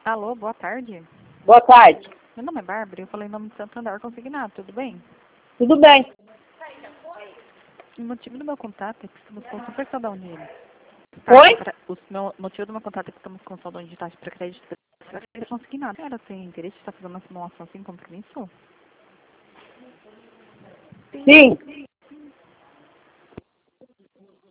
Alô, boa tarde. Boa tarde. Meu nome é Bárbara e eu falei em nome de Santander Consignado, tudo bem? Tudo bem. O motivo do meu contato é que estamos com super saudão de Oi? O motivo do meu contato é que estamos com saudão de taxa para crédito para consignado. A senhora tem interesse em estar fazendo uma simulação sem compromisso? Sim.